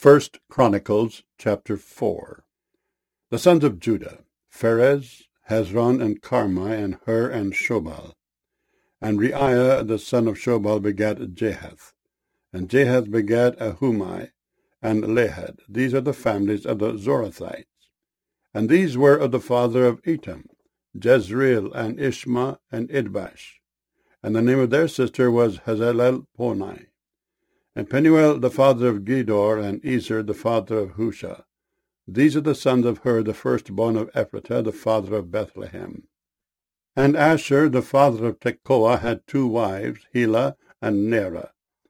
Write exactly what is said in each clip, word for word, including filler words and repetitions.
First Chronicles chapter four. The sons of Judah, Pharez, Hezron, and Carmi, and Hur, and Shobal. And Reiah the son of Shobal begat Jahath. And Jahath begat Ahumai, and Lahad. These are the families of the Zorathites. And these were of the father of Etam, Jezreel, and Ishma, and Idbash. And the name of their sister was Hazelelponi. And Penuel the father of Gedor, and Ezer the father of Husha. These are the sons of Hur, the firstborn of Ephratah, the father of Bethlehem. And Asher the father of Tekoa had two wives, Helah and Nerah.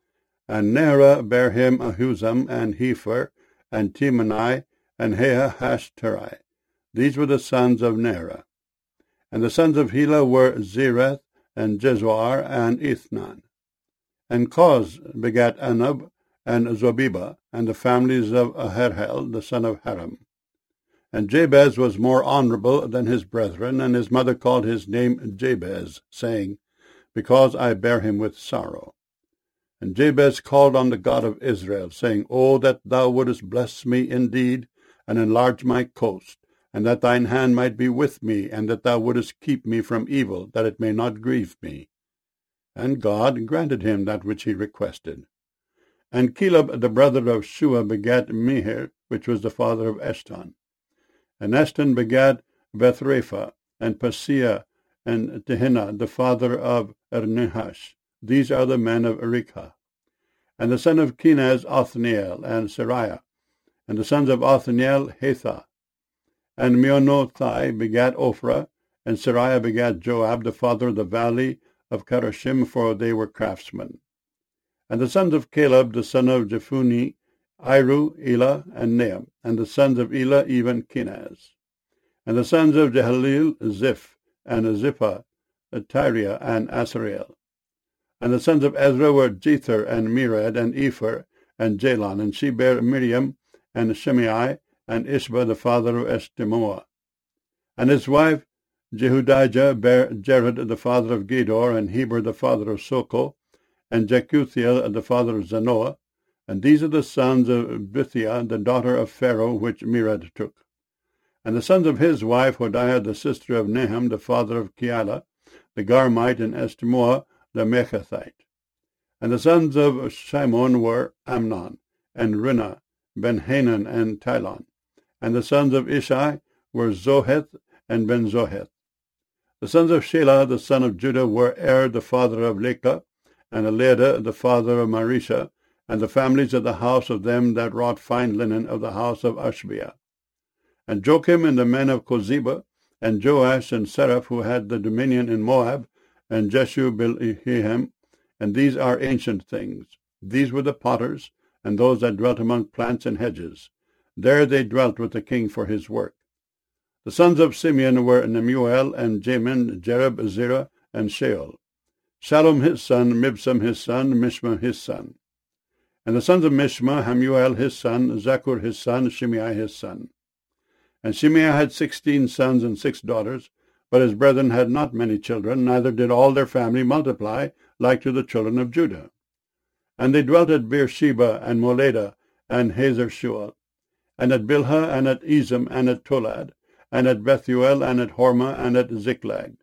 And Nerah bare him Ahuzam, and Hepher, and Timani, and Hahashterai. These were the sons of Nerah. And the sons of Helah were Zereth, and Jezoar, and Ethnan. And Koz begat Anub, and Zobeba, and the families of Aherhel, the son of Haram. And Jabez was more honorable than his brethren, and his mother called his name Jabez, saying, Because I bare him with sorrow. And Jabez called on the God of Israel, saying, O that thou wouldest bless me indeed, and enlarge my coast, and that thine hand might be with me, and that thou wouldest keep me from evil, that it may not grieve me. And God granted him that which he requested. And Caleb the brother of Shua begat Mehir, which was the father of Eshton. And Eshton begat Bethrapha, and Paseah, and Tehinnah, the father of Ernihash. These are the men of Erikah. And the son of Kenaz, Othniel, and Sariah. And the sons of Othniel, Hathah. And Meonothai begat Ophrah, and Sariah begat Joab, the father of the valley of Karashim, for they were craftsmen. And the sons of Caleb, the son of Jephunneh, Iru, Elah, and Nahum. And the sons of Elah, even Kenaz. And the sons of Jehaleel, Ziph, and Ziphah, Tyriah, and Asareel. And the sons of Ezra were Jether, and Mered, and Epher, and Jalon. And she bare Miriam, and Shimei, and Ishba, the father of Eshtemoa. And his wife Jehudijah bare Jared, the father of Gedor, and Heber, the father of Soko, and Jekuthiel, the father of Zanoah. And these are the sons of Bithiah, the daughter of Pharaoh, which Mered took. And the sons of his wife Hodiah, the sister of Nahum, the father of Keilah, the Garmite, and Eshtemoa, the Mechathite. And the sons of Shimon were Amnon, and Rinnah, Ben-Hanan, and Tilon. And the sons of Ishai were Zoheth, and Ben-Zoheth. The sons of Shelah, the son of Judah, were Er, the father of Lekah, and Eliada, the father of Marisha, and the families of the house of them that wrought fine linen of the house of Ashbiah. And Joachim and the men of Kozeba, and Joash and Seraph, who had the dominion in Moab, and Jeshu-Bilhem, and these are ancient things. These were the potters, and those that dwelt among plants and hedges. There they dwelt with the king for his work. The sons of Simeon were Nemuel, and Jamin, Jereb, Zerah, and Sheol. Shallum his son, Mibsam his son, Mishma his son. And the sons of Mishma, Hamuel his son, Zakur his son, Shimei his son. And Shimei had sixteen sons and six daughters, but his brethren had not many children, neither did all their family multiply, like to the children of Judah. And they dwelt at Beersheba, and Moladah, and Hazer-shual, and at Bilhah, and at Ezem, and at Tolad, and at Bethuel, and at Hormah, and at Ziklag,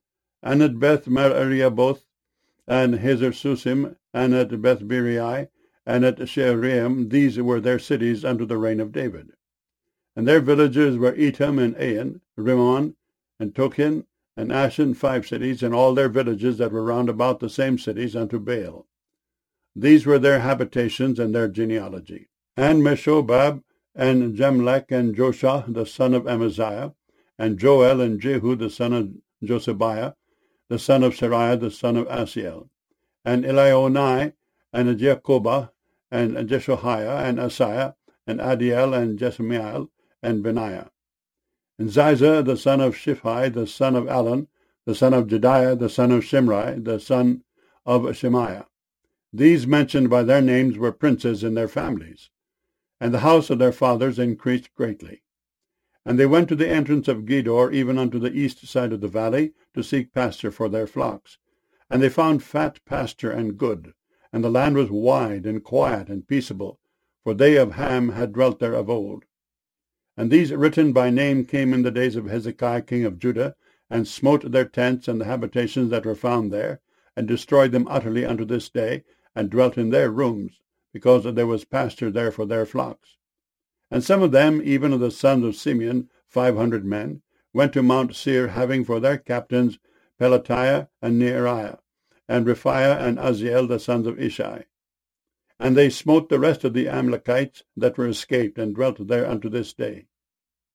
and at Beth-Merariaboth, and Hazer-susim, and at Beth-Birai, and at Shearaim. These were their cities under the reign of David. And their villages were Etam, and Ain, Rimmon, and Tochen, and Ashen, five cities, and all their villages that were round about the same cities unto Baal. These were their habitations and their genealogy. And Meshobab, and Jamlech, and Joshua, the son of Amaziah, and Joel, and Jehu, the son of Josebiah, the son of Sariah, the son of Asiel, and Elionai, and Jacobah, and Jeshoiah, and Asaiah, and Adiel, and Jesamiel, and Benaiah. And Ziza, the son of Shiphi, the son of Alon, the son of Jediah, the son of Shimri, the son of Shemaiah. These mentioned by their names were princes in their families. And the house of their fathers increased greatly. And they went to the entrance of Gedor, even unto the east side of the valley, to seek pasture for their flocks. And they found fat pasture and good, and the land was wide and quiet and peaceable, for they of Ham had dwelt there of old. And these written by name came in the days of Hezekiah king of Judah, and smote their tents and the habitations that were found there, and destroyed them utterly unto this day, and dwelt in their rooms, because there was pasture there for their flocks. And some of them, even of the sons of Simeon, five hundred men, went to Mount Seir, having for their captains Pelatiah and Neariah, and Rephaiah and Uzziel, the sons of Ishai. And they smote the rest of the Amalekites that were escaped, and dwelt there unto this day.